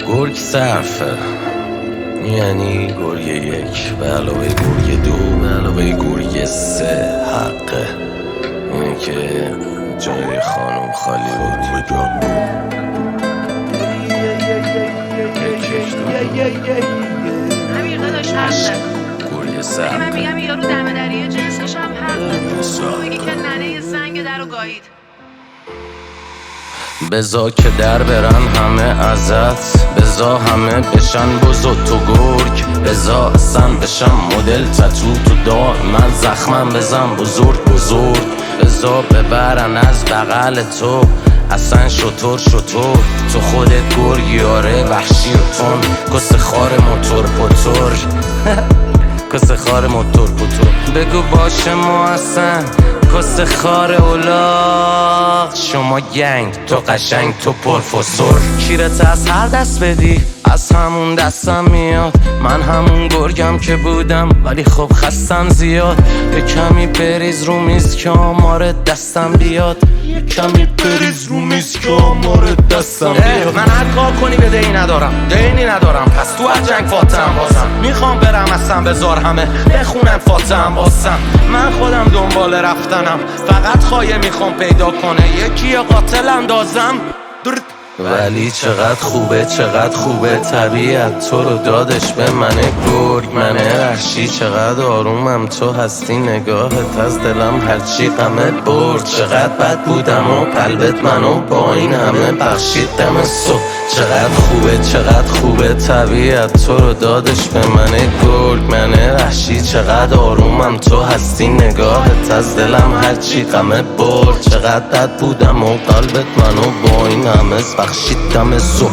گرگ صرفه، یعنی گرگ یک به علاوه گرگ دو به علاوه گرگ سه حقه. اینه که جای خانم خالی بود. امیر داداش حقه. گرگ صرفه. من میگم یارو دم دریه جنسش هم حقه. میگه که ننه زنگ درو گایید. بزا که در برن همه ازت، بزا همه بشن بزرگ تو گرگ، بزا اصلا بشن مدل تتو تو دار من زخمم بزن بزرگ بزرگ، بزا ببرن از بغل تو اصلا شطور تو خودت گرگی آره وحشی و تون کس خار موتور پوتور کس خار موتور پوتور بگو باشه ما اصلا کس خار اولاغ شما گنگ تو قشنگ تو پرفسور کیرت از هر دست بدی از همون دستم میاد من همون گرگم که بودم ولی خب خستم زیاد یه کمی بریز رو میز که آمار دستم بیاد یه کمی بریز رو میز که آمار دستم بیاد من هر کار کنی به دینی ندارم پس تو هر جنگ فاتحم بازم میخوام برم اصلا بذار همه بخونن فاتحم بازم من خودم دنبال رفتنم فقط خواهی میخوام پیدا کنه یکی قاتل اندازم ولی چقدر خوبه طبیعت تو رو دادش به منه گرگ منه وحشی چقدر آرومم تو هستی نگاهت از دلم هرچی غمت برد چقدر بد بودم و قلبت منو با این همه بخشید دم صبح چقدر خوبه طبیعت تو رو دادش به منه گرگ منه وحشی چقدر آرومم تو هستی نگاهت از دلم هرچی غمت برد چقدر بد بودم و قلبت منو با این همه بخشید دم صبح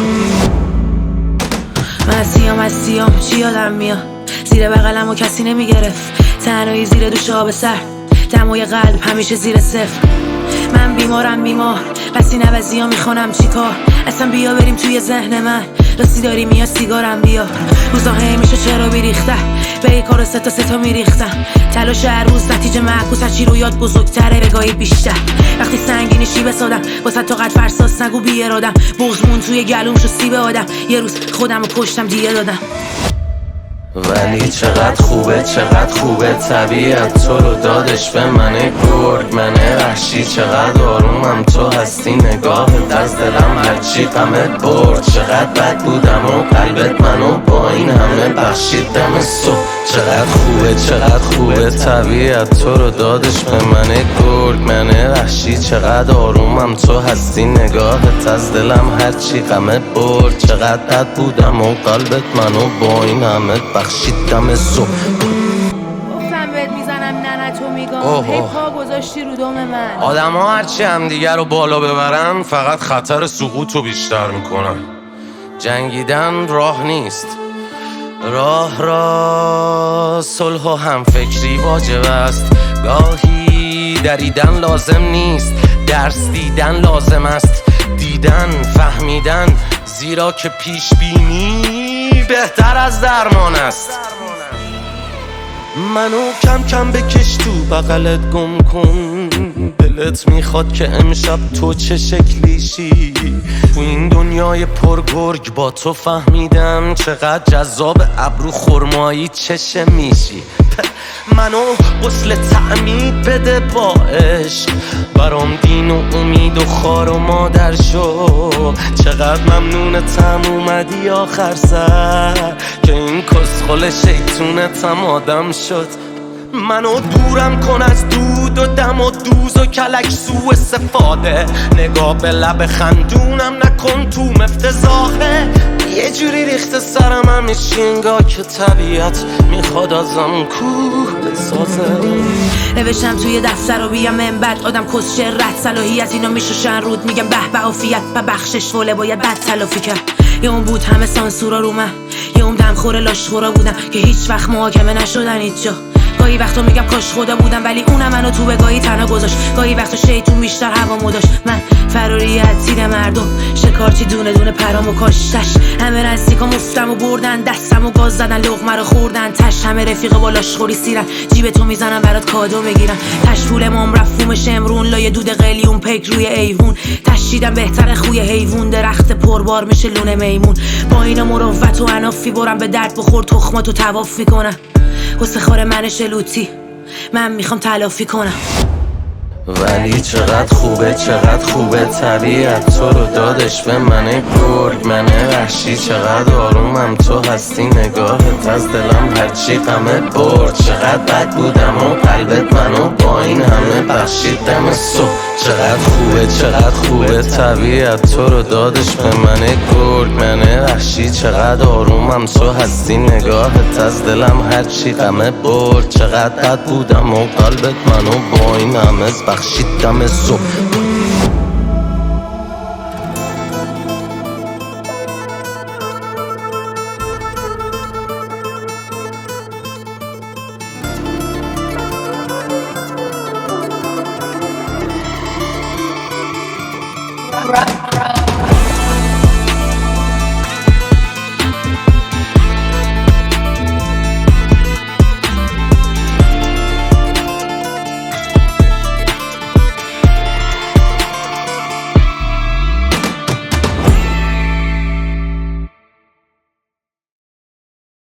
من از سیام چی یادم میاد زیر بغلم و کسی نمیگرفت تنهایی زیر دوش آب سر دمای قلب همیشه زیر صفر من بیمار پس این عوضی ها میخونم چی کار اصلا بیا بریم توی ذهن من راستی داری میاد سیگارم بیا روزا همیشه چرا بیریختن به یک کار ستا میریختن تلاش هر روز نتیجه معکوس از چی رو یاد بزرگتره بگاهی بیشتر وقتی سنگینی شی بسادم واسه تو قد فرساس نگو بی ارادم بغضمون توی گلوم شو سیب آدم یه روز خودم رو کشتم دیگه دادم ولی چقدر خوبه طبیعت تو رو دادش به منه گرگ منه وحشی چقدر آرومم تو هستی نگاهت از دلم هرچی غمت برد چقدر بد بودم و قلبت منو با این همه بخشید دم صبح چقدر خوبه طبیعت تو رو دادش به منه گرگ منه وحشی چقدر آرومم تو هستی نگاهت از دلم هرچی غمت برد چقدر بد بودم و قلبت منو با این همه بخشید دم صبح گفتم بهت میزنم نه تو میگم هی پا گذاشتی رو دم من آدم ها هرچی همدیگر رو بالا ببرن فقط خطر سقوط رو بیشتر میکنن جنگیدن راه نیست راه صلح و همفکری واجب است گاهی دریدن لازم نیست درس دیدن لازم است دیدن فهمیدن زیرا که پیش بینی بهتر از درمان است منو کم بکش تو بغلت گم کن دلت میخواد که امشب تو چه شکلیشی تو این دنیای پرگرگ با تو فهمیدم چقدر جذاب ابرو خرمایی چشه میشی منو غسل تعمید بده با عشق برام دین و امید و خار و مادر شو چقدر ممنونتم اومدی آخر سر که این کسخل شیطونتم آدم شد منو دورم کن از دود و دم و دوز و کلک سو استفاده نگاه به لب خندونم نکن تو مفتزاخه یه جوری ریخته سرم همیشه انگاه که طبیعت میخواد ازم کوه بسازه نوشتم توی دفتر و بیام من بعد آدم کسچه رد صلاحیت اینو میشوشن رود میگم به عافیت و بخشش فوله باید بد تلافی کرد یه اون بود همه سانسورا رو من یه اون دمخور لاشخورا بودم که هیچ وقت محاکمه نشدن هیچ جا گاهی وقتا میگم کاش خدا بودم ولی اونم منو تو بگاهی تنها گذاشت گاهی وقتا شیطون بیشتر هوامو داشت من فراریت تیر مردم شکارچی دونه دونه پرامو کاشتش همه نزدیکا مفتم و بردن دستم و گاز زدن لقمه رو خوردن تش همه رفیق بالاش خوری سیرن جیب تو میزنم برات کادو بگیرم تش پول مام رفت فوم شمرون لای دود قلیون پیک روی ایوون تش کشیدم بهتر خوی حیوون، درخت پربار میشه لونه میمون. با اینا مروت و عنافی برم به درد بخور، تخماتو طواف میکنم. حسه خار من شلوتی، من میخوام تلافی کنم. ولی چقدر خوبه طبیعت تو رو دادش به من گرگ. من وحشی چقدر آرومم، تو هستی نگاهت از دلم هرچی غمه برد. چقدر بد بودم و قلبت منو با این همه بخشید دم صبح. چقدر خوبه طبیعت تو رو دادش به من گرگ. من وحشی چقدر آرومم، تو هستی نگاهت از دلم هرچی غمه برد. چقدر بد بودم و قلبت منو با این همه بخشید دم صبح. Rock.